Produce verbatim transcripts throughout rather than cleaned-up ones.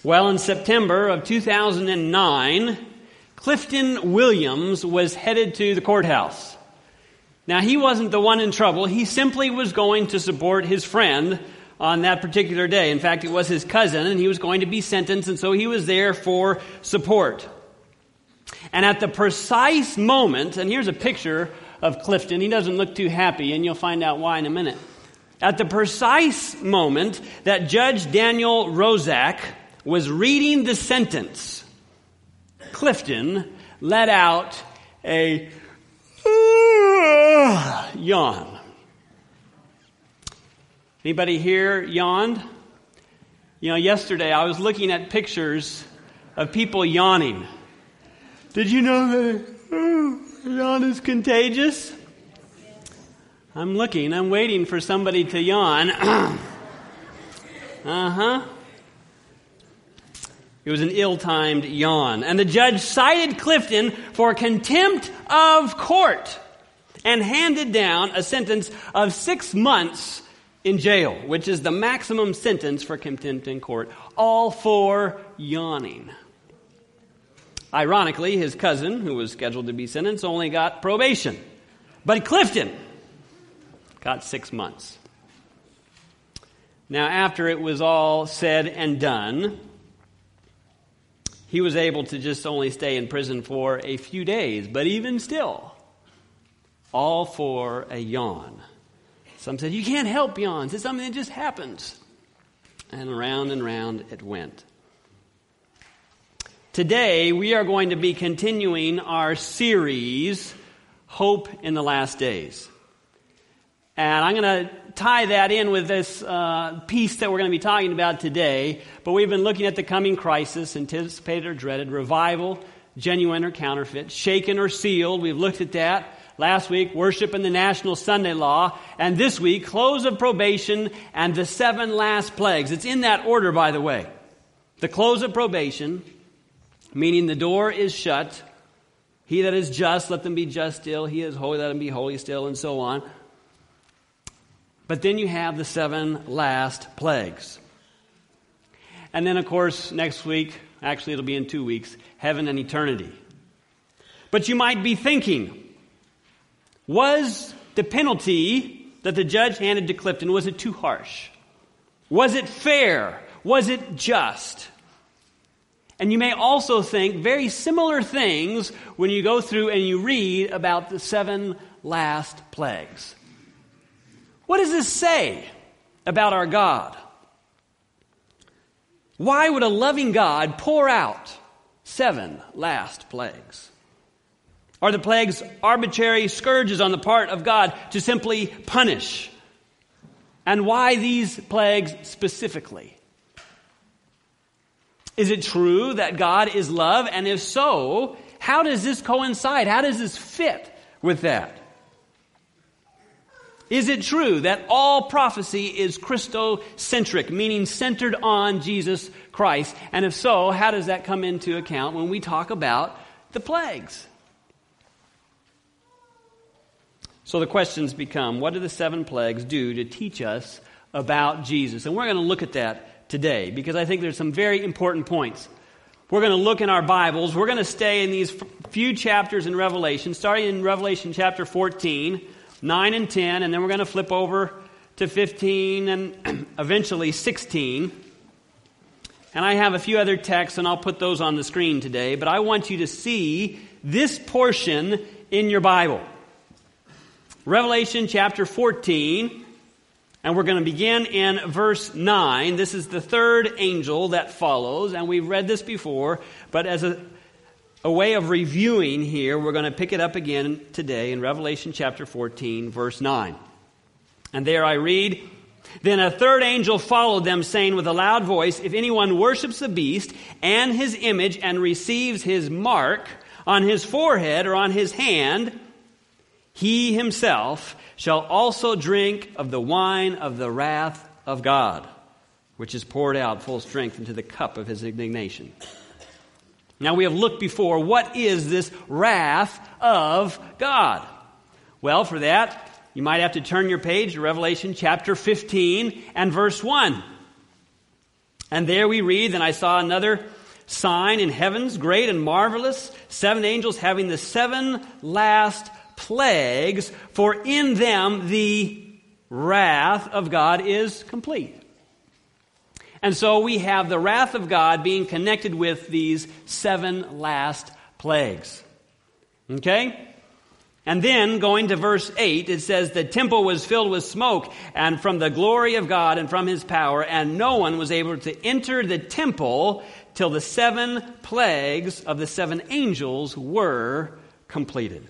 Well, in September of two thousand nine, Clifton Williams was headed to the courthouse. Now, he wasn't the one in trouble. He simply was going to support his friend on that particular day. In fact, it was his cousin, and he was going to be sentenced, and so he was there for support. And at the precise moment, and here's a picture of Clifton. He doesn't look too happy, and you'll find out why in a minute. At the precise moment that Judge Daniel Rozak was reading the sentence, Clifton let out a uh, yawn. Anybody here yawned? You know, yesterday I was looking at pictures of people yawning. Did you know that uh, yawn is contagious? I'm looking, I'm waiting for somebody to yawn. uh-huh. It was an ill-timed yawn. And the judge cited Clifton for contempt of court and handed down a sentence of six months in jail, which is the maximum sentence for contempt in court, all for yawning. Ironically, his cousin, who was scheduled to be sentenced, only got probation. But Clifton got six months. Now, after it was all said and done, he was able to just only stay in prison for a few days, but even still, all for a yawn. Some said, you can't help yawns. It's something that just happens. And round and round it went. Today, we are going to be continuing our series, Hope in the Last Days. And I'm going to tie that in with this uh, piece that we're going to be talking about today. But we've been looking at the coming crisis, anticipated or dreaded, revival, genuine or counterfeit, shaken or sealed. We've looked at that. Last week, worship and the national Sunday law. And this week, close of probation and the seven last plagues. It's in that order, by the way. The close of probation, meaning the door is shut. He that is just, let them be just still. He is holy, let him be holy still, and so on. But then you have the seven last plagues. And then, of course, next week, actually it'll be in two weeks, heaven and eternity. But you might be thinking, was the penalty that the judge handed to Clifton, was it too harsh? Was it fair? Was it just? And you may also think very similar things when you go through and you read about the seven last plagues. What does this say about our God? Why would a loving God pour out seven last plagues? Are the plagues arbitrary scourges on the part of God to simply punish? And why these plagues specifically? Is it true that God is love? And if so, how does this coincide? How does this fit with that? Is it true that all prophecy is Christocentric, meaning centered on Jesus Christ? And if so, how does that come into account when we talk about the plagues? So the questions become, what do the seven plagues do to teach us about Jesus? And we're going to look at that today because I think there's some very important points. We're going to look in our Bibles. We're going to stay in these few chapters in Revelation, starting in Revelation chapter fourteen, nine and ten, and then we're going to flip over to fifteen and eventually sixteen. And I have a few other texts, and I'll put those on the screen today, but I want you to see this portion in your Bible. Revelation chapter fourteen, and we're going to begin in verse nine. This is the third angel that follows, and we've read this before, but as a, a way of reviewing here, we're going to pick it up again today in Revelation chapter fourteen, verse nine. And there I read, "Then a third angel followed them, saying with a loud voice, if anyone worships the beast and his image and receives his mark on his forehead or on his hand, he himself shall also drink of the wine of the wrath of God, which is poured out full strength into the cup of his indignation." Now we have looked before, what is this wrath of God? Well, for that, you might have to turn your page to Revelation chapter fifteen and verse one. And there we read, "Then I saw another sign in heavens, great and marvelous, seven angels having the seven last plagues, for in them the wrath of God is complete." And so we have the wrath of God being connected with these seven last plagues. Okay? And then, going to verse eight, it says, "The temple was filled with smoke, and from the glory of God and from his power, and no one was able to enter the temple till the seven plagues of the seven angels were completed."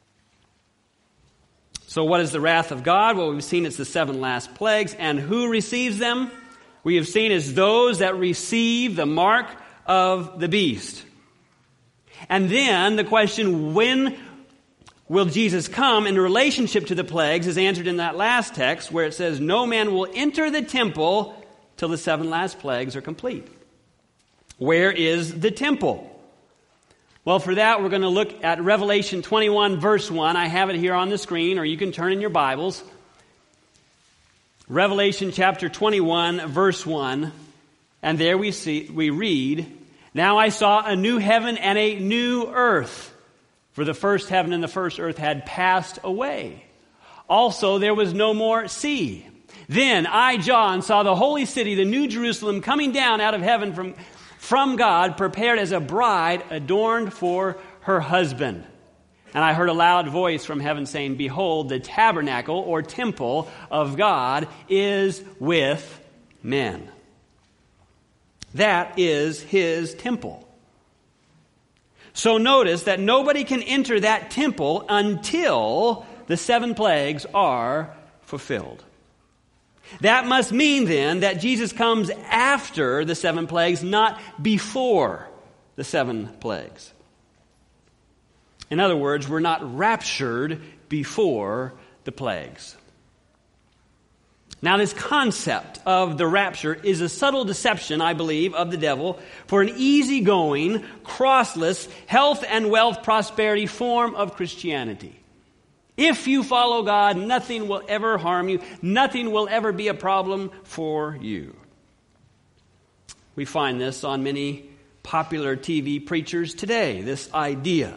So what is the wrath of God? Well, we've seen it's the seven last plagues. And who receives them? We have seen it's those that receive the mark of the beast. And then the question, when will Jesus come in relationship to the plagues, is answered in that last text where it says, "No man will enter the temple till the seven last plagues are complete." Where is the temple? Well, for that, we're going to look at Revelation twenty-one, verse one. I have it here on the screen, or you can turn in your Bibles. Revelation chapter twenty-one, verse one. And there we see, we read, "Now I saw a new heaven and a new earth, for the first heaven and the first earth had passed away. Also there was no more sea. Then I, John, saw the holy city, the new Jerusalem, coming down out of heaven from, from God, prepared as a bride adorned for her husband. And I heard a loud voice from heaven saying, 'Behold, the tabernacle or temple of God is with men.'" That is his temple. So notice that nobody can enter that temple until the seven plagues are fulfilled. That must mean then that Jesus comes after the seven plagues, not before the seven plagues. In other words, we're not raptured before the plagues. Now, this concept of the rapture is a subtle deception, I believe, of the devil for an easygoing, crossless, health and wealth prosperity form of Christianity. If you follow God, nothing will ever harm you. Nothing will ever be a problem for you. We find this on many popular T V preachers today, this idea.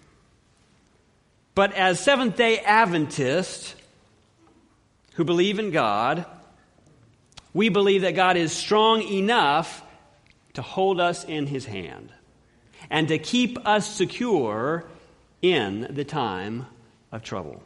But as Seventh-day Adventists who believe in God, we believe that God is strong enough to hold us in his hand and to keep us secure in the time of trouble.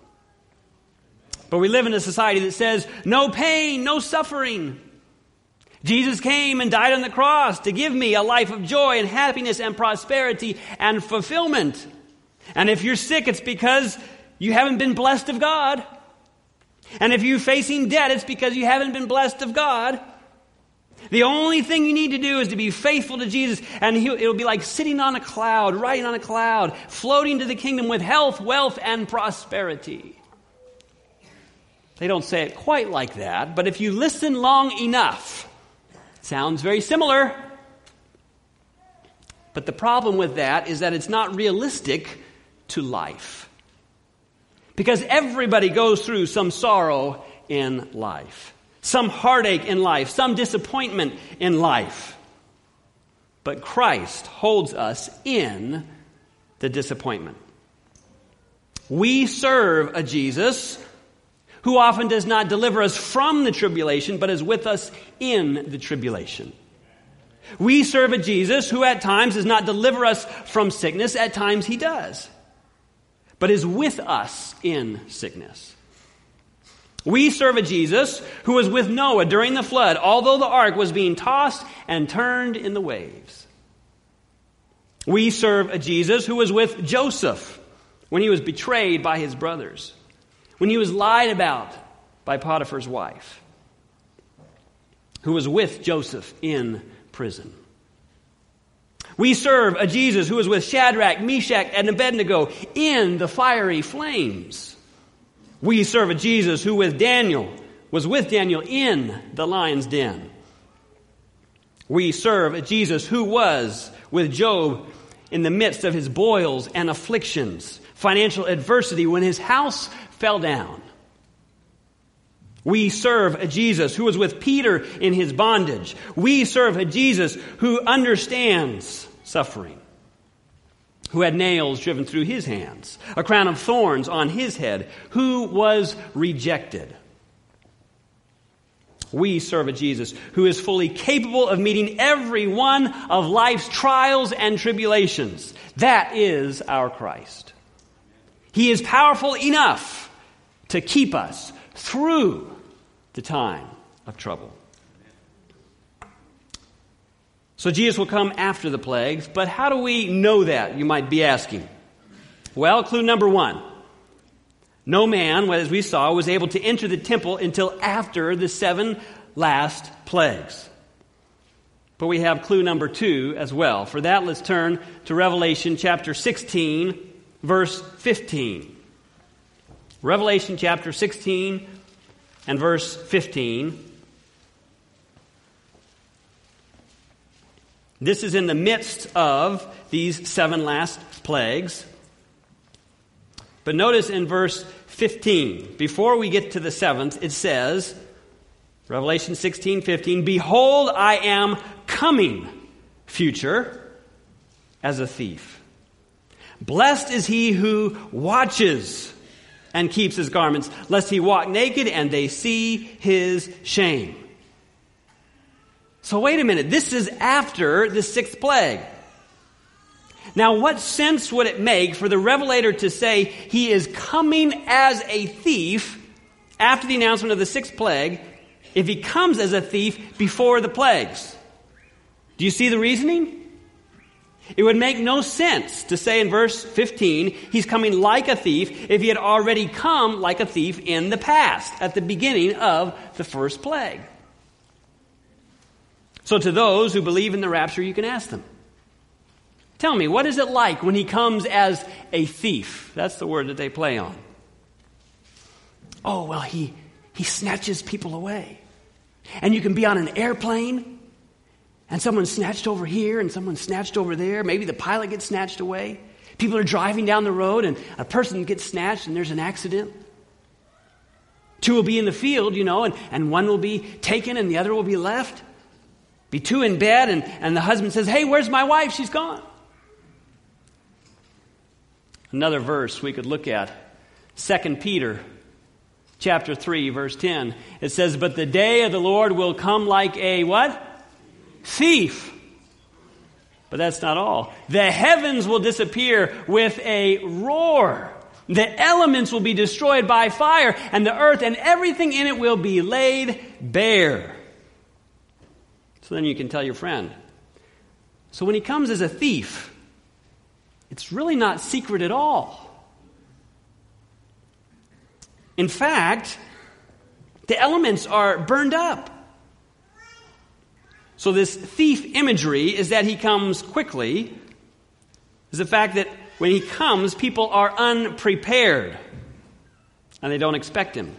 But we live in a society that says, no pain, no suffering. Jesus came and died on the cross to give me a life of joy and happiness and prosperity and fulfillment. And if you're sick, it's because you haven't been blessed of God. And if you're facing debt, it's because you haven't been blessed of God. The only thing you need to do is to be faithful to Jesus, and he'll, it'll be like sitting on a cloud, riding on a cloud, floating to the kingdom with health, wealth, and prosperity. They don't say it quite like that, but if you listen long enough, it sounds very similar. But the problem with that is that it's not realistic to life. Because everybody goes through some sorrow in life, some heartache in life, some disappointment in life. But Christ holds us in the disappointment. We serve a Jesus who often does not deliver us from the tribulation, but is with us in the tribulation. We serve a Jesus who at times does not deliver us from sickness, at times he does, but is with us in sickness. We serve a Jesus who was with Noah during the flood, although the ark was being tossed and turned in the waves. We serve a Jesus who was with Joseph when he was betrayed by his brothers, when he was lied about by Potiphar's wife, who was with Joseph in prison. We serve a Jesus who was with Shadrach, Meshach, and Abednego in the fiery flames. We serve a Jesus who with Daniel was with Daniel in the lion's den. We serve a Jesus who was with Job in the midst of his boils and afflictions, financial adversity when his house fell down. We serve a Jesus who was with Peter in his bondage. We serve a Jesus who understands suffering, who had nails driven through his hands, a crown of thorns on his head, who was rejected. We serve a Jesus who is fully capable of meeting every one of life's trials and tribulations. That is our Christ. He is powerful enough to keep us through the time of trouble. So Jesus will come after the plagues, but how do we know that, you might be asking? Well, clue number one. No man, as we saw, was able to enter the temple until after the seven last plagues. But we have clue number two as well. For that, let's turn to Revelation chapter sixteen, verse fifteen. Revelation chapter sixteen and verse fifteen. This is in the midst of these seven last plagues. But notice in verse fifteen, before we get to the seventh, it says, Revelation sixteen fifteen, "Behold, I am coming," future, "as a thief. Blessed is he who watches and keeps his garments, lest he walk naked and they see his shame." So wait a minute, this is after the sixth plague. Now, what sense would it make for the revelator to say he is coming as a thief after the announcement of the sixth plague if he comes as a thief before the plagues? Do you see the reasoning? It would make no sense to say in verse fifteen, he's coming like a thief if he had already come like a thief in the past, at the beginning of the first plague. So to those who believe in the rapture, you can ask them, tell me, what is it like when he comes as a thief? That's the word that they play on. Oh, well, he, he snatches people away. And you can be on an airplane, and someone's snatched over here, and someone's snatched over there. Maybe the pilot gets snatched away. People are driving down the road, and a person gets snatched, and there's an accident. Two will be in the field, you know, and, and one will be taken, and the other will be left. Be two in bed, and, and the husband says, "Hey, where's my wife? She's gone." Another verse we could look at, Second Peter chapter three, verse ten. It says, "But the day of the Lord will come like a" what? "Thief." But that's not all. "The heavens will disappear with a roar. The elements will be destroyed by fire, and the earth and everything in it will be laid bare." So then you can tell your friend, so when he comes as a thief, it's really not secret at all. In fact, the elements are burned up. So this thief imagery is that he comes quickly, is the fact that when he comes, people are unprepared and they don't expect him.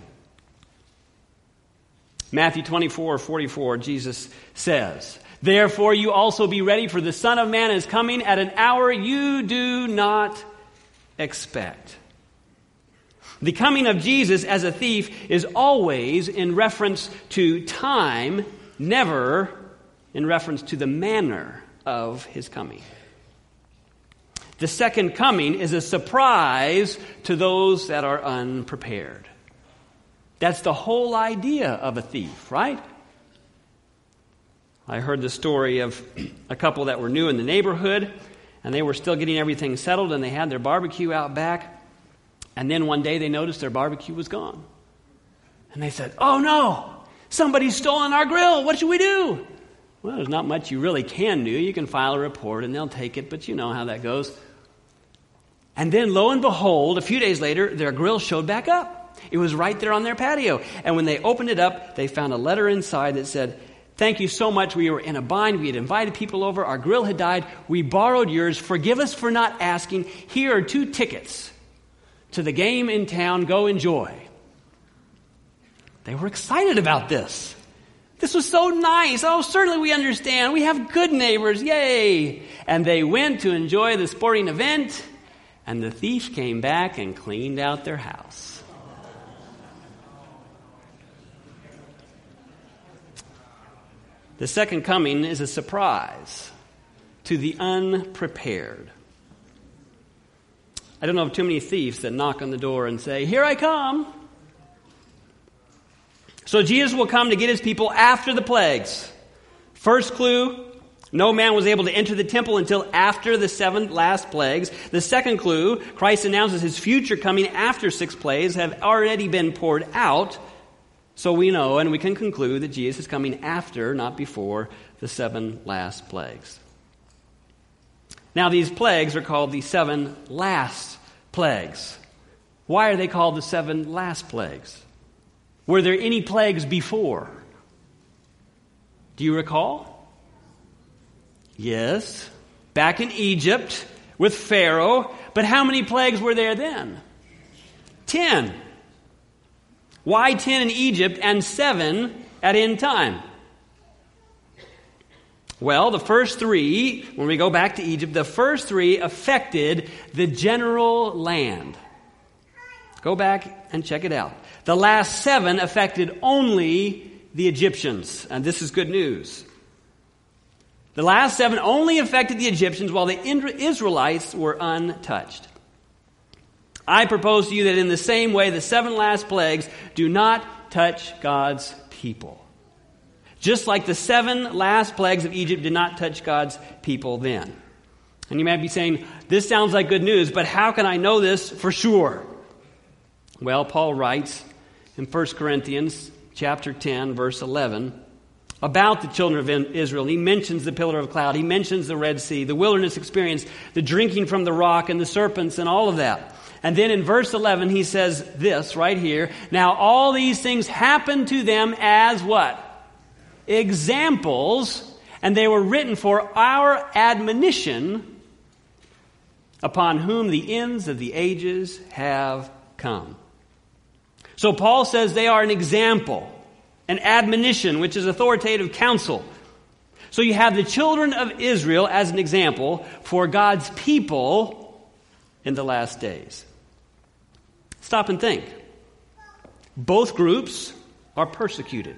Matthew twenty-four forty-four, Jesus says, "Therefore you also be ready, for the Son of Man is coming at an hour you do not expect." The coming of Jesus as a thief is always in reference to time, never in reference to the manner of his coming. The second coming is a surprise to those that are unprepared. That's the whole idea of a thief, right? I heard the story of a couple that were new in the neighborhood, and they were still getting everything settled, and they had their barbecue out back. And then one day they noticed their barbecue was gone. And they said, "Oh no, somebody's stolen our grill. What should we do?" Well, there's not much you really can do. You can file a report and they'll take it, but you know how that goes. And then lo and behold, a few days later, their grill showed back up. It was right there on their patio. And when they opened it up, they found a letter inside that said, "Thank you so much. We were in a bind. We had invited people over. Our grill had died. We borrowed yours. Forgive us for not asking. Here are two tickets to the game in town. Go enjoy." They were excited about this. This was so nice. Oh, certainly we understand. We have good neighbors. Yay. And they went to enjoy the sporting event, and the thief came back and cleaned out their house. The second coming is a surprise to the unprepared. I don't know of too many thieves that knock on the door and say, "Here I come." So Jesus will come to get his people after the plagues. First clue, no man was able to enter the temple until after the seven last plagues. The second clue, Christ announces his future coming after six plagues have already been poured out. So we know and we can conclude that Jesus is coming after, not before, the seven last plagues. Now these plagues are called the seven last plagues. Why are they called the seven last plagues? Were there any plagues before? Do you recall? Yes. Back in Egypt with Pharaoh. But how many plagues were there then? Ten. Why ten in Egypt and seven at end time? Well, the first three, when we go back to Egypt, the first three affected the general land. Go back and check it out. The last seven affected only the Egyptians, and this is good news. The last seven only affected the Egyptians while the Israelites were untouched. I propose to you that in the same way, the seven last plagues do not touch God's people. Just like the seven last plagues of Egypt did not touch God's people then. And you might be saying, this sounds like good news, but how can I know this for sure? Well, Paul writes in First Corinthians chapter ten, verse eleven, about the children of Israel. And he mentions the pillar of cloud. He mentions the Red Sea, the wilderness experience, the drinking from the rock and the serpents and all of that. And then in verse eleven, he says this right here. Now all these things happened to them as what? Examples, and they were written for our admonition, upon whom the ends of the ages have come. So Paul says they are an example, an admonition, which is authoritative counsel. So you have the children of Israel as an example for God's people in the last days. Stop and think. Both groups are persecuted.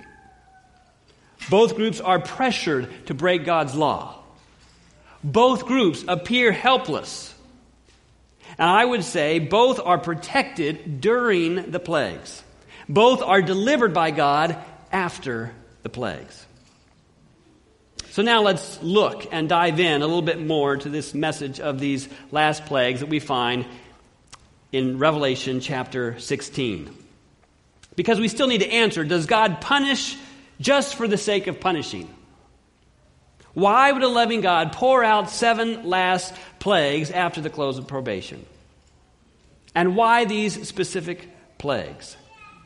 Both groups are pressured to break God's law. Both groups appear helpless. And I would say both are protected during the plagues. Both are delivered by God after the plagues. So now let's look and dive in a little bit more to this message of these last plagues that we find in Revelation chapter sixteen. Because we still need to answer, does God punish just for the sake of punishing? Why would a loving God pour out seven last plagues after the close of probation? And why these specific plagues?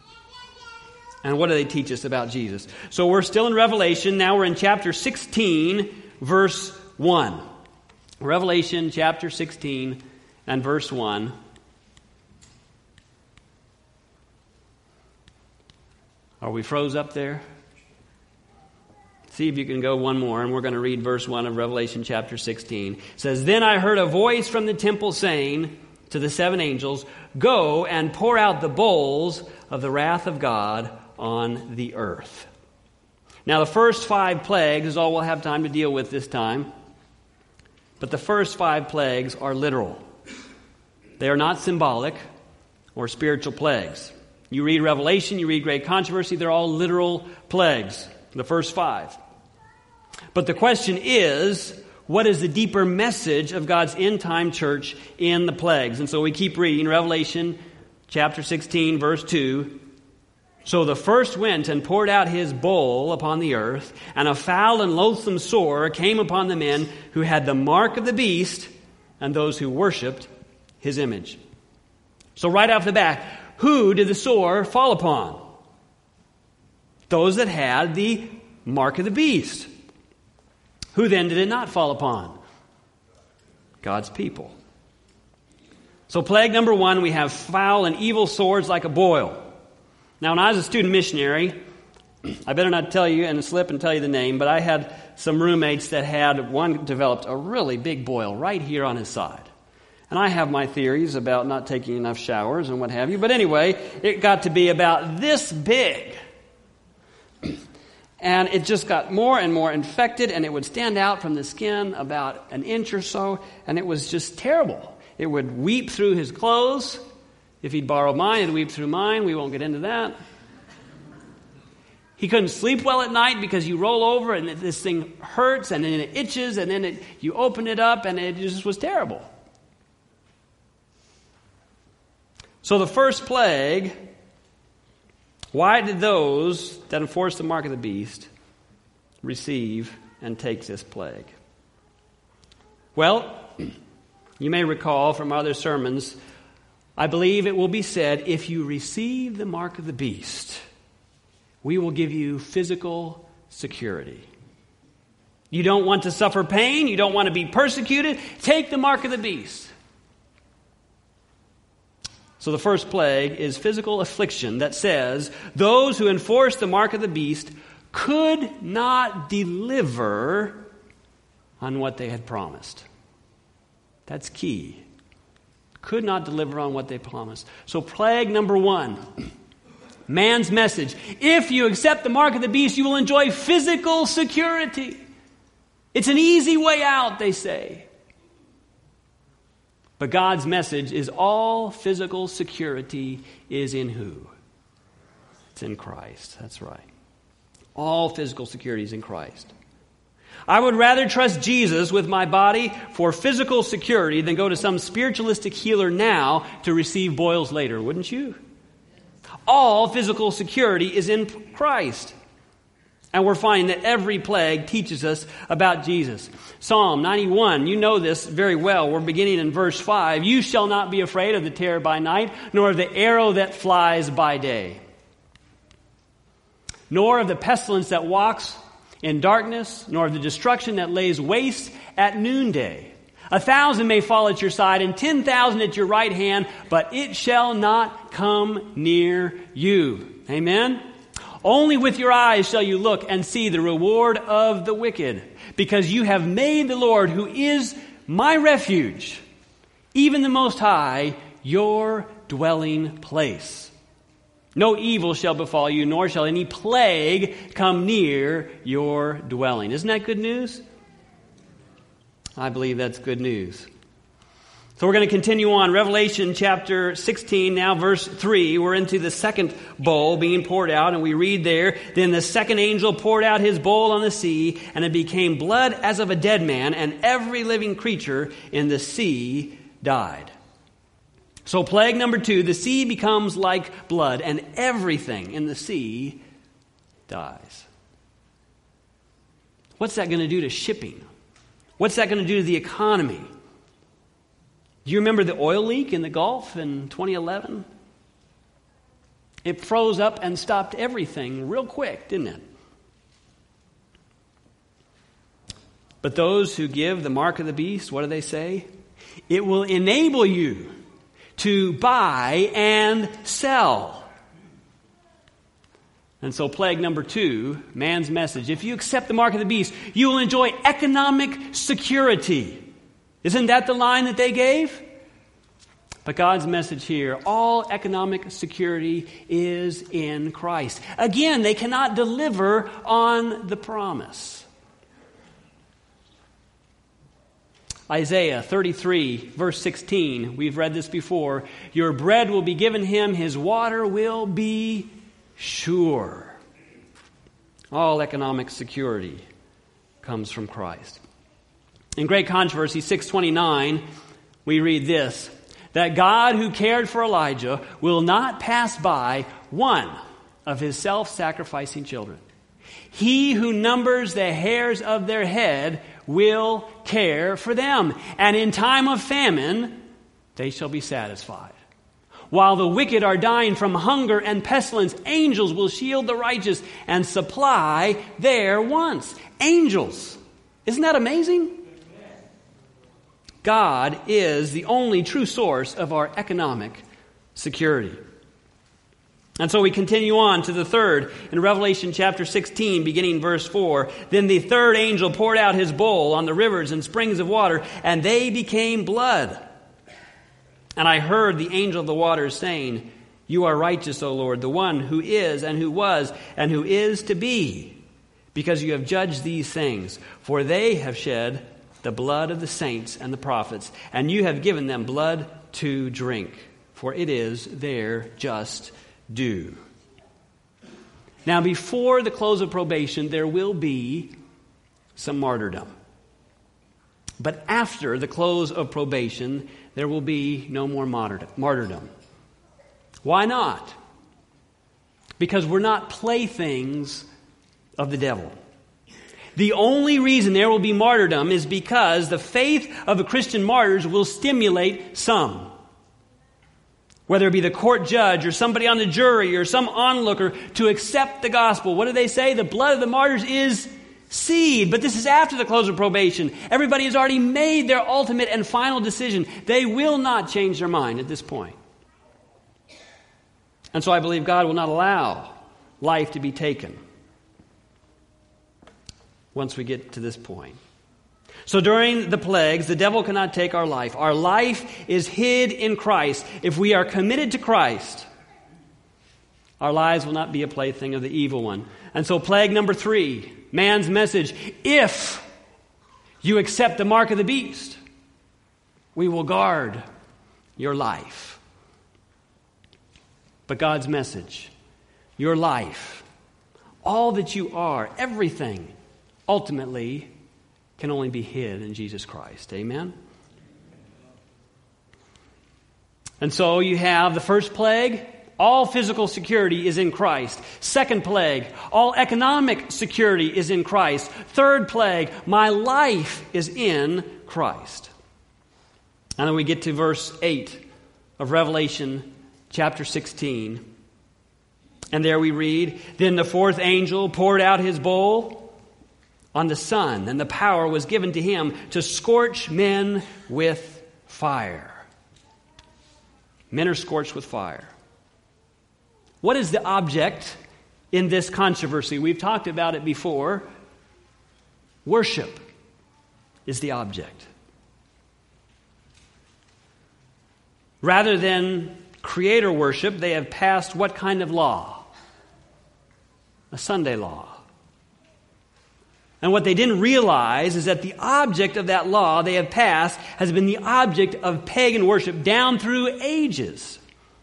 And what do they teach us about Jesus? So we're still in Revelation. Now we're in chapter sixteen, verse one. Revelation chapter sixteen and verse one. Are we froze up there? See if you can go one more, and we're going to read verse one of Revelation chapter sixteen. It says, Then I heard a voice from the temple saying to the seven angels, Go and pour out the bowls of the wrath of God on the earth. Now the first five plagues is all we'll have time to deal with this time. But the first five plagues are literal. They are not symbolic or spiritual plagues. You read Revelation, you read Great Controversy, they're all literal plagues. The first five. But the question is, what is the deeper message of God's end-time church in the plagues? And so we keep reading Revelation chapter sixteen, verse two. So the first went and poured out his bowl upon the earth, and a foul and loathsome sore came upon the men who had the mark of the beast and those who worshipped his image. So right off the bat, who did the sore fall upon? Those that had the mark of the beast. Who then did it not fall upon? God's people. So plague number one, we have foul and evil sores like a boil. Now when I was a student missionary, I better not tell you and slip and tell you the name, but I had some roommates that had, one developed a really big boil right here on his side. And I have my theories about not taking enough showers and what have you. But anyway, it got to be about this big. And it just got more and more infected, and it would stand out from the skin about an inch or so, and it was just terrible. It would weep through his clothes. If he'd borrowed mine, it'd weep through mine. We won't get into that. He couldn't sleep well at night because you roll over and this thing hurts and then it itches and then it, you open it up and it just was terrible. So the first plague, why did those that enforce the mark of the beast receive and take this plague? Well, you may recall from other sermons, I believe it will be said, if you receive the mark of the beast, we will give you physical security. You don't want to suffer pain. You don't want to be persecuted. Take the mark of the beast. So the first plague is physical affliction that says those who enforce the mark of the beast could not deliver on what they had promised. That's key. Could not deliver on what they promised. So plague number one. Man's message. If you accept the mark of the beast, you will enjoy physical security. It's an easy way out, they say. But God's message is all physical security is in who? It's in Christ. That's right. All physical security is in Christ. I would rather trust Jesus with my body for physical security than go to some spiritualistic healer now to receive boils later, wouldn't you? All physical security is in Christ. And we're finding that every plague teaches us about Jesus. Psalm ninety-one, you know this very well. We're beginning in verse five. You shall not be afraid of the terror by night, nor of the arrow that flies by day, nor of the pestilence that walks in darkness, nor of the destruction that lays waste at noonday. A thousand may fall at your side and ten thousand at your right hand, but it shall not come near you. Amen? Only with your eyes shall you look and see the reward of the wicked, because you have made the Lord, who is my refuge, even the Most High, your dwelling place. No evil shall befall you, nor shall any plague come near your dwelling. Isn't that good news? I believe that's good news. So we're going to continue on. Revelation chapter sixteen, now verse three. We're into the second bowl being poured out, and we read there, Then the second angel poured out his bowl on the sea, and it became blood as of a dead man, and every living creature in the sea died. So plague number two, the sea becomes like blood, and everything in the sea dies. What's that going to do to shipping? What's that going to do to the economy? Do you remember the oil leak in the Gulf in twenty eleven? It froze up and stopped everything real quick, didn't it? But those who give the mark of the beast, what do they say? It will enable you to buy and sell. And so plague number two, man's message. If you accept the mark of the beast, you will enjoy economic security. Isn't that the line that they gave? But God's message here, all economic security is in Christ. Again, they cannot deliver on the promise. Isaiah thirty-three, verse sixteen, we've read this before. Your bread will be given him, his water will be sure. All economic security comes from Christ. In Great Controversy six twenty-nine, we read this, that God who cared for Elijah will not pass by one of his self-sacrificing children. He who numbers the hairs of their head will care for them, and in time of famine they shall be satisfied. While the wicked are dying from hunger and pestilence, angels will shield the righteous and supply their wants. Angels. Isn't that amazing? God is the only true source of our economic security. And so we continue on to the third in Revelation chapter sixteen, beginning verse four. Then the third angel poured out his bowl on the rivers and springs of water, and they became blood. And I heard the angel of the waters saying, You are righteous, O Lord, the one who is and who was and who is to be, because you have judged these things. For they have shed the blood of the saints and the prophets, and you have given them blood to drink, for it is their just due. Now, before the close of probation, there will be some martyrdom. But after the close of probation, there will be no more martyrdom. Why not? Because we're not playthings of the devil. The only reason there will be martyrdom is because the faith of the Christian martyrs will stimulate some. Whether it be the court judge or somebody on the jury or some onlooker to accept the gospel. What do they say? The blood of the martyrs is seed. But this is after the close of probation. Everybody has already made their ultimate and final decision. They will not change their mind at this point. And so I believe God will not allow life to be taken once we get to this point. So during the plagues, the devil cannot take our life. Our life is hid in Christ. If we are committed to Christ, our lives will not be a plaything of the evil one. And so plague number three, man's message, if you accept the mark of the beast, we will guard your life. But God's message, your life, all that you are, everything, ultimately can only be hid in Jesus Christ. Amen? And so you have the first plague, all physical security is in Christ. Second plague, all economic security is in Christ. Third plague, my life is in Christ. And then we get to verse eight of Revelation chapter sixteen. And there we read, then the fourth angel poured out his bowl on the sun, and the power was given to him to scorch men with fire. Men are scorched with fire. What is the object in this controversy? We've talked about it before. Worship is the object. Rather than creator worship, they have passed what kind of law? A Sunday law. And what they didn't realize is that the object of that law they have passed has been the object of pagan worship down through ages.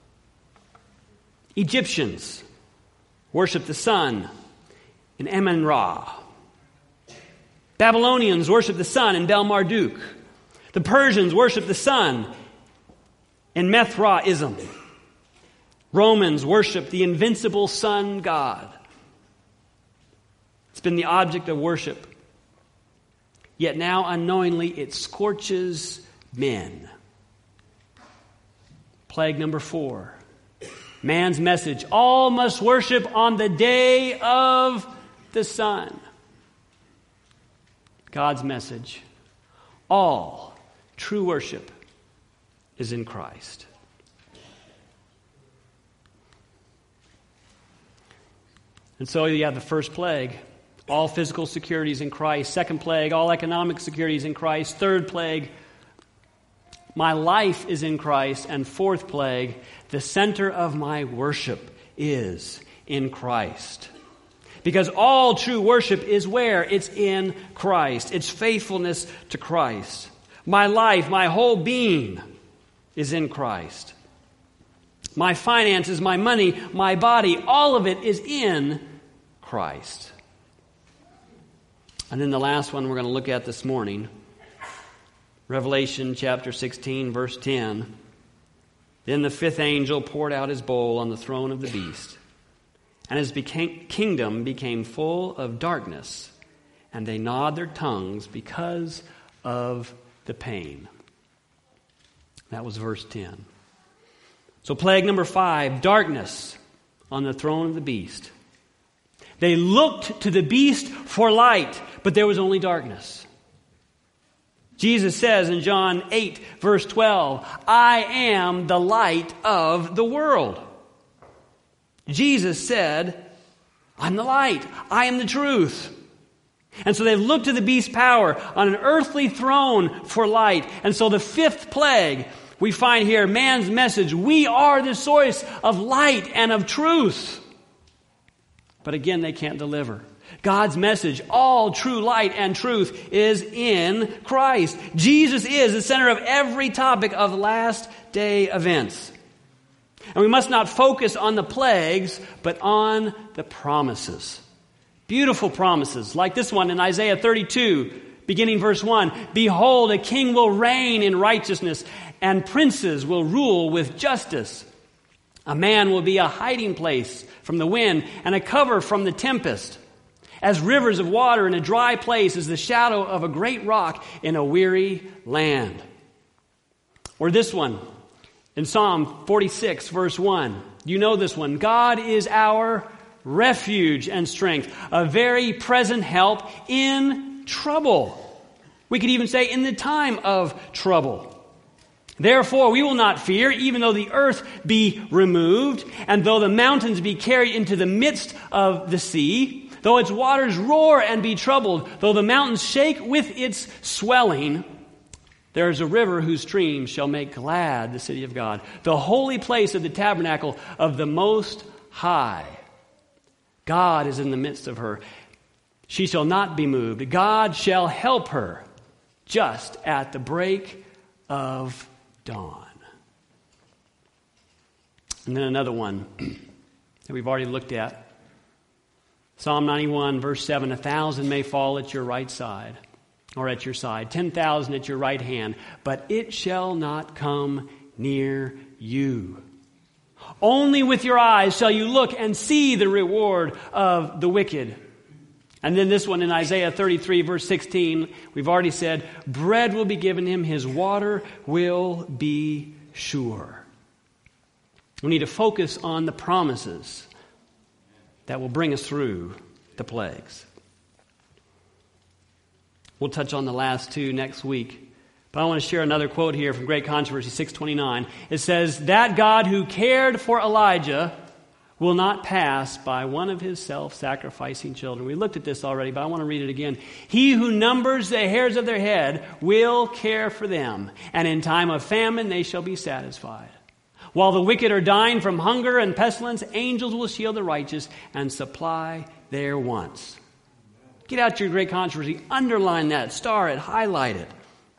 Egyptians worshiped the sun in Amun-Ra. Babylonians worshiped the sun in Bel-Marduk. The Persians worshiped the sun in Mithraism. Romans worshiped the invincible sun god. It's been the object of worship. Yet now, unknowingly, it scorches men. Plague number four. Man's message. All must worship on the day of the sun. God's message. All true worship is in Christ. And so you have the first plague. All physical security is in Christ. Second plague, all economic security is in Christ. Third plague, my life is in Christ. And fourth plague, the center of my worship is in Christ. Because all true worship is where? It's in Christ. It's faithfulness to Christ. My life, my whole being is in Christ. My finances, my money, my body, all of it is in Christ. And then the last one we're going to look at this morning, Revelation chapter sixteen, verse ten. Then the fifth angel poured out his bowl on the throne of the beast, and his became, kingdom became full of darkness, and they gnawed their tongues because of the pain. That was verse ten. So plague number five, darkness on the throne of the beast. They looked to the beast for light, but there was only darkness. Jesus says in John eight, verse twelve, I am the light of the world. Jesus said, I'm the light. I am the truth. And so they've looked to the beast's power on an earthly throne for light. And so the fifth plague, we find here man's message. We are the source of light and of truth. But again, they can't deliver. God's message, all true light and truth, is in Christ. Jesus is the center of every topic of last day events. And we must not focus on the plagues, but on the promises. Beautiful promises, like this one in Isaiah thirty-two, beginning verse one. Behold, a king will reign in righteousness, and princes will rule with justice. A man will be a hiding place from the wind, and a cover from the tempest. As rivers of water in a dry place is the shadow of a great rock in a weary land. Or this one, in Psalm forty-six, verse one. You know this one. God is our refuge and strength, a very present help in trouble. We could even say in the time of trouble. Therefore, we will not fear, even though the earth be removed, and though the mountains be carried into the midst of the sea, though its waters roar and be troubled, though the mountains shake with its swelling, there is a river whose streams shall make glad the city of God, the holy place of the tabernacle of the Most High. God is in the midst of her. She shall not be moved. God shall help her just at the break of dawn. And then another one that we've already looked at. Psalm ninety-one, verse seven, a thousand may fall at your right side, or at your side, ten thousand at your right hand, but it shall not come near you. Only with your eyes shall you look and see the reward of the wicked. And then this one in Isaiah thirty-three, verse sixteen, we've already said, bread will be given him, his water will be sure. We need to focus on the promises that will bring us through the plagues. We'll touch on the last two next week. But I want to share another quote here from Great Controversy six twenty-nine. It says, that God who cared for Elijah will not pass by one of his self-sacrificing children. We looked at this already, but I want to read it again. He who numbers the hairs of their head will care for them, and in time of famine they shall be satisfied. While the wicked are dying from hunger and pestilence, angels will shield the righteous and supply their wants. Get out your Great Controversy, underline that, star it, highlight it.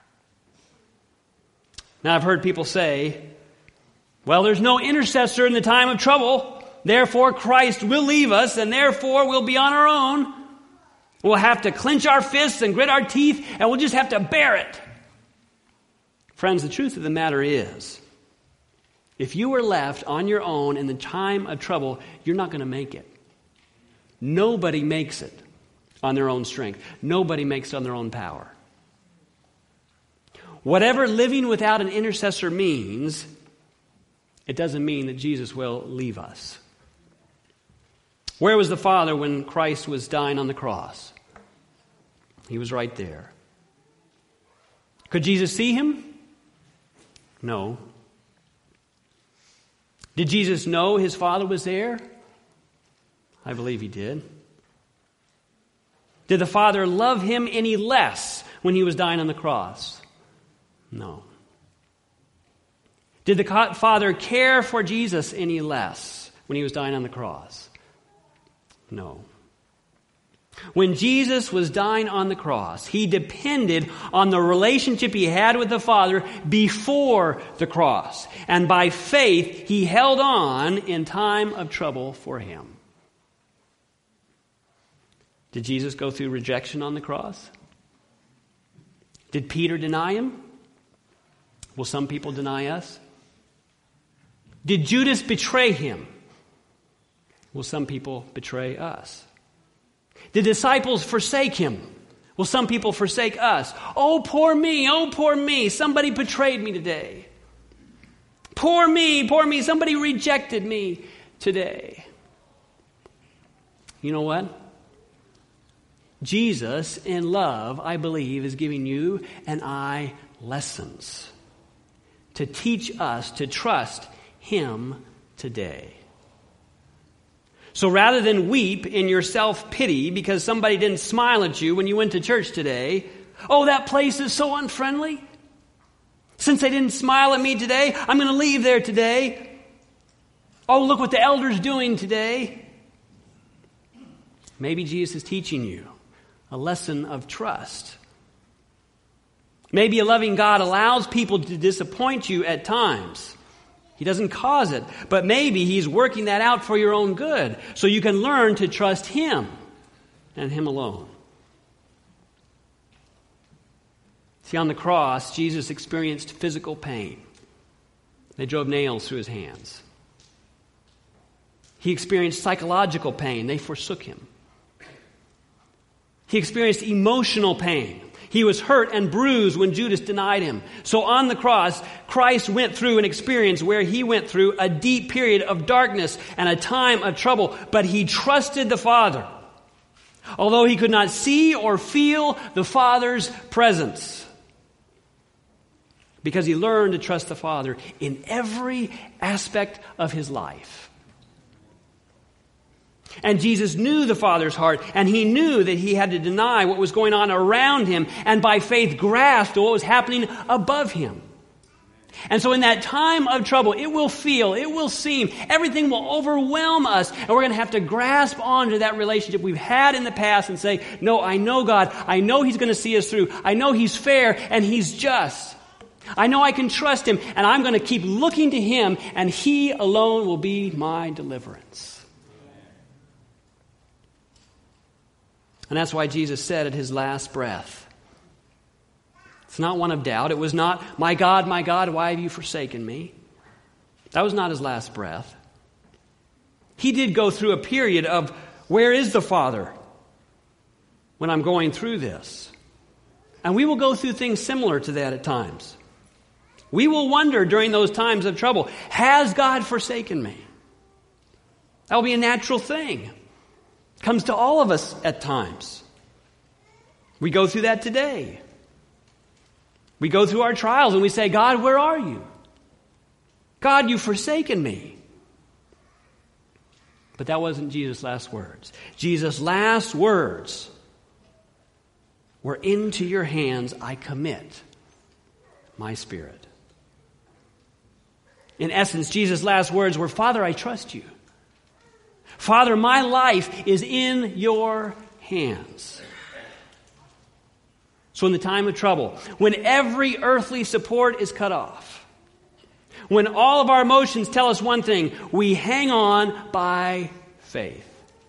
Now I've heard people say, well, there's no intercessor in the time of trouble. Therefore, Christ will leave us, and therefore we'll be on our own. We'll have to clench our fists and grit our teeth, and we'll just have to bear it. Friends, the truth of the matter is, if you were left on your own in the time of trouble, you're not going to make it. Nobody makes it on their own strength. Nobody makes it on their own power. Whatever living without an intercessor means, it doesn't mean that Jesus will leave us. Where was the Father when Christ was dying on the cross? He was right there. Could Jesus see him? No. Did Jesus know his Father was there? I believe he did. Did the Father love him any less when he was dying on the cross? No. Did the Father care for Jesus any less when he was dying on the cross? No. When Jesus was dying on the cross, he depended on the relationship he had with the Father before the cross. And by faith, he held on in time of trouble for him. Did Jesus go through rejection on the cross? Did Peter deny him? Will some people deny us? Did Judas betray him? Will some people betray us? Did disciples forsake him? Will some people forsake us? Oh, poor me, oh, poor me, somebody betrayed me today. Poor me, poor me, somebody rejected me today. You know what? Jesus, in love, I believe, is giving you and I lessons to teach us to trust him today. So rather than weep in your self-pity because somebody didn't smile at you when you went to church today, oh, that place is so unfriendly. Since they didn't smile at me today, I'm going to leave there today. Oh, look what the elder's doing today. Maybe Jesus is teaching you a lesson of trust. Maybe a loving God allows people to disappoint you at times. He doesn't cause it, but maybe He's working that out for your own good, so you can learn to trust Him and Him alone. See, on the cross, Jesus experienced physical pain. They drove nails through His hands. He experienced psychological pain. They forsook Him. He experienced emotional pain. He was hurt and bruised when Judas denied Him. So on the cross, Christ went through an experience where He went through a deep period of darkness and a time of trouble, but He trusted the Father, although He could not see or feel the Father's presence, because He learned to trust the Father in every aspect of His life. And Jesus knew the Father's heart, and He knew that He had to deny what was going on around Him, and by faith grasped what was happening above Him. And so in that time of trouble, it will feel, it will seem, everything will overwhelm us, and we're going to have to grasp onto that relationship we've had in the past and say, no, I know God, I know He's going to see us through, I know He's fair and He's just. I know I can trust Him, and I'm going to keep looking to Him, and He alone will be my deliverance. And that's why Jesus said at His last breath, it's not one of doubt. It was not, my God, my God, why have you forsaken me? That was not His last breath. He did go through a period of, where is the Father when I'm going through this? And we will go through things similar to that at times. We will wonder during those times of trouble, has God forsaken me? That will be a natural thing. Comes to all of us at times. We go through that today. We go through our trials and we say, God, where are you? God, you've forsaken me. But that wasn't Jesus' last words. Jesus' last words were, into your hands I commit my spirit. In essence, Jesus' last words were, Father, I trust you. Father, my life is in your hands. So in the time of trouble, when every earthly support is cut off, when all of our emotions tell us one thing, we hang on by faith.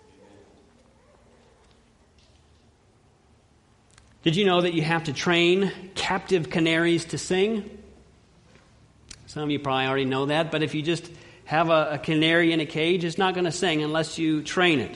Did you know that you have to train captive canaries to sing? Some of you probably already know that, but if you just have a, a canary in a cage, it's not going to sing unless you train it.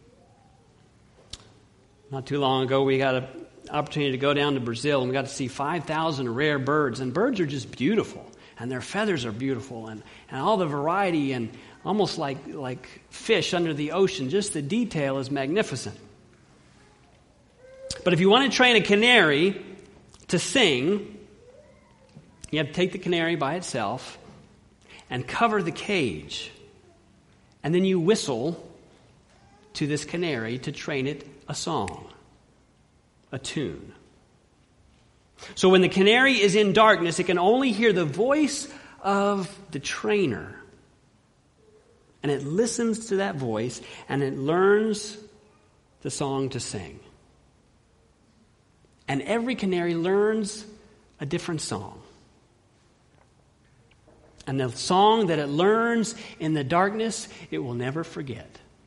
Not too long ago, we got an opportunity to go down to Brazil, and we got to see five thousand rare birds. And birds are just beautiful, and their feathers are beautiful, and, and all the variety, and almost like, like fish under the ocean. Just the detail is magnificent. But if you want to train a canary to sing, you have to take the canary by itself and cover the cage. And then you whistle to this canary to train it a song, a tune. So when the canary is in darkness, it can only hear the voice of the trainer. And it listens to that voice, and it learns the song to sing. And every canary learns a different song. And the song that it learns in the darkness, it will never forget.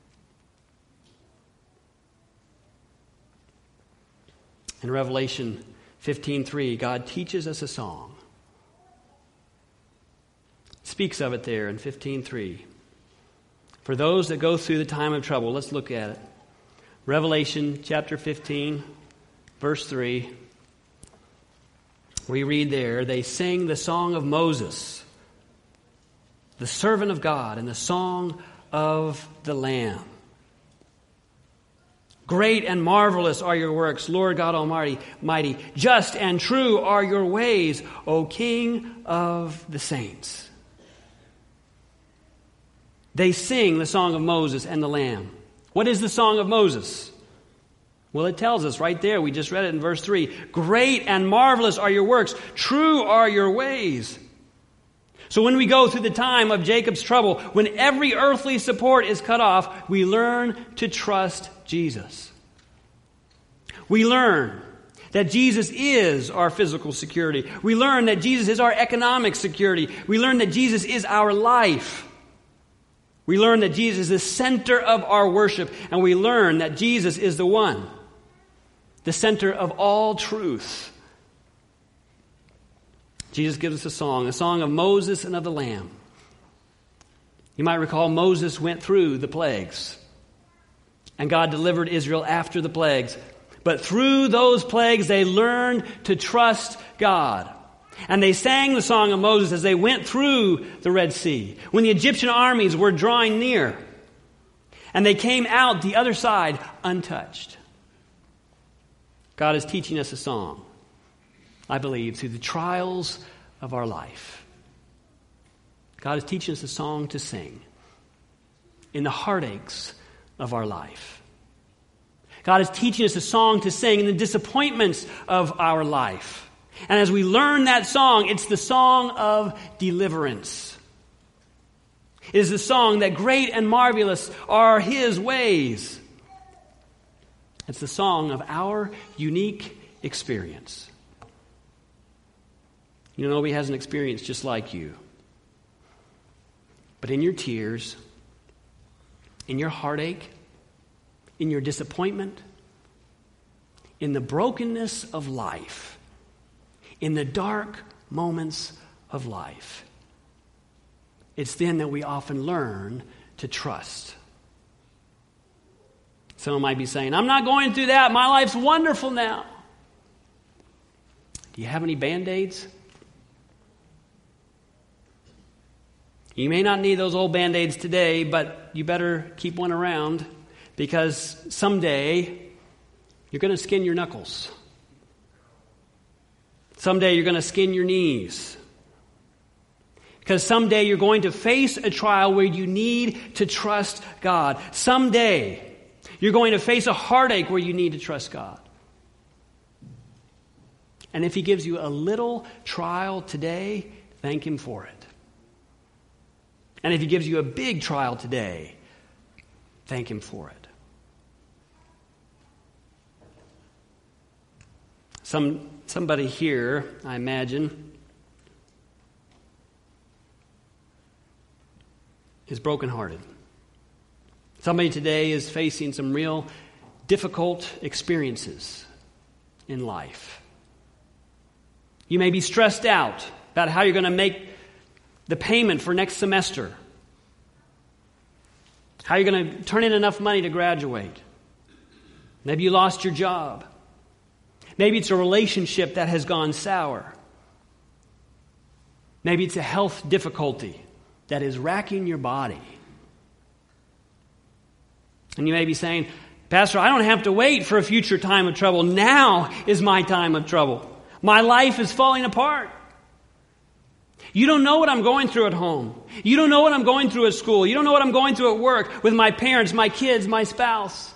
In Revelation fifteen three, God teaches us a song. Speaks of it there in fifteen three. For those that go through the time of trouble, let's look at it. Revelation chapter fifteen, verse three. We read there, they sing the song of Moses, the servant of God, and the song of the Lamb. Great and marvelous are your works, Lord God Almighty. Mighty. Just and true are your ways, O King of the saints. They sing the song of Moses and the Lamb. What is the song of Moses? Well, it tells us right there. We just read it in verse three. Great and marvelous are your works. True are your ways. So when we go through the time of Jacob's trouble, when every earthly support is cut off, we learn to trust Jesus. We learn that Jesus is our physical security. We learn that Jesus is our economic security. We learn that Jesus is our life. We learn that Jesus is the center of our worship. And we learn that Jesus is the one, the center of all truth. Jesus gives us a song, a song of Moses and of the Lamb. You might recall Moses went through the plagues, and God delivered Israel after the plagues. But through those plagues, they learned to trust God. And they sang the song of Moses as they went through the Red Sea, when the Egyptian armies were drawing near. And they came out the other side untouched. God is teaching us a song, I believe, through the trials of our life. God is teaching us a song to sing in the heartaches of our life. God is teaching us a song to sing in the disappointments of our life. And as we learn that song, it's the song of deliverance. It is the song that great and marvelous are His ways. It's the song of our unique experience. You know, nobody has an experience just like you. But in your tears, in your heartache, in your disappointment, in the brokenness of life, in the dark moments of life, it's then that we often learn to trust. Someone might be saying, I'm not going through that. My life's wonderful now. Do you have any Band-Aids? You may not need those old Band-Aids today, but you better keep one around, because someday you're going to skin your knuckles. Someday you're going to skin your knees. Because someday you're going to face a trial where you need to trust God. Someday you're going to face a heartache where you need to trust God. And if He gives you a little trial today, thank Him for it. And if He gives you a big trial today, thank Him for it. Some somebody here, I imagine, is brokenhearted. Somebody today is facing some real difficult experiences in life. You may be stressed out about how you're going to make the payment for next semester, how you're going to turn in enough money to graduate. Maybe you lost your job. Maybe it's a relationship that has gone sour. Maybe it's a health difficulty that is racking your body. And you may be saying, Pastor, I don't have to wait for a future time of trouble. Now is my time of trouble. My life is falling apart. You don't know what I'm going through at home. You don't know what I'm going through at school. You don't know what I'm going through at work with my parents, my kids, my spouse.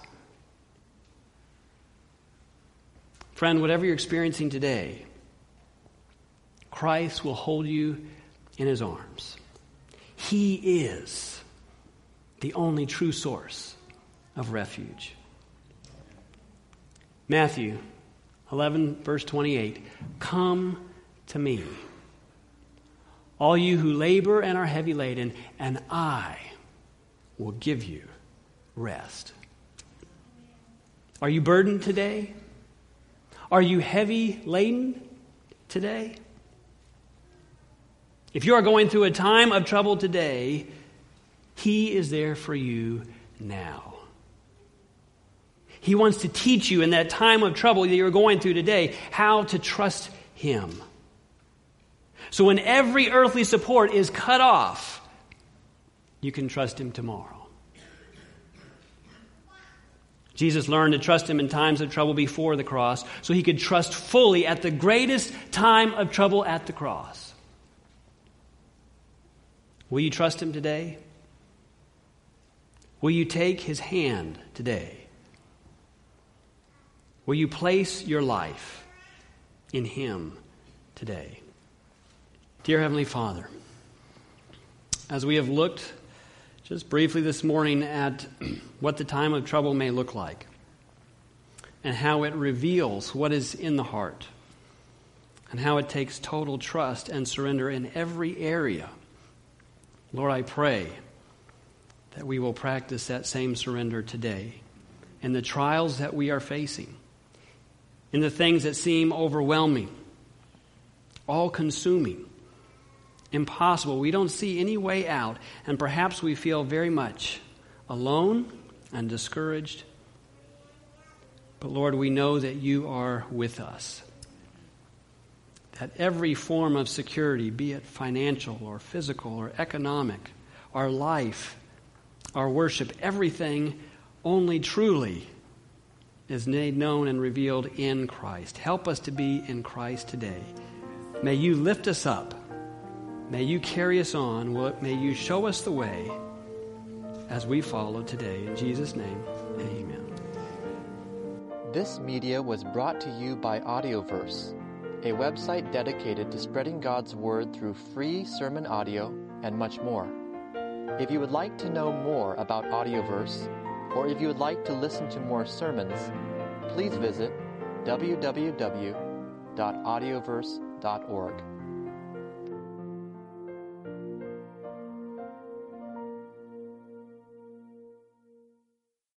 Friend, whatever you're experiencing today, Christ will hold you in His arms. He is the only true source of refuge. Matthew eleven, verse twenty-eight, come to me, all you who labor and are heavy laden, and I will give you rest. Are you burdened today? Are you heavy laden today? If you are going through a time of trouble today, He is there for you now. He wants to teach you in that time of trouble that you're going through today how to trust Him. So when every earthly support is cut off, you can trust Him tomorrow. Jesus learned to trust Him in times of trouble before the cross, so He could trust fully at the greatest time of trouble at the cross. Will you trust Him today? Will you take His hand today? Will you place your life in Him today? Dear Heavenly Father, as we have looked just briefly this morning at what the time of trouble may look like and how it reveals what is in the heart and how it takes total trust and surrender in every area. Lord, I pray that we will practice that same surrender today in the trials that we are facing, in the things that seem overwhelming, all-consuming, impossible. We don't see any way out, and perhaps we feel very much alone and discouraged. But Lord, we know that you are with us, that every form of security, be it financial or physical or economic, our life, our worship, everything only truly is made known and revealed in Christ. Help us to be in Christ today. May you lift us up. May you carry us on. May you show us the way as we follow today. In Jesus' name, amen. This media was brought to you by Audioverse, a website dedicated to spreading God's Word through free sermon audio and much more. If you would like to know more about Audioverse, or if you would like to listen to more sermons, please visit w w w dot audioverse dot org.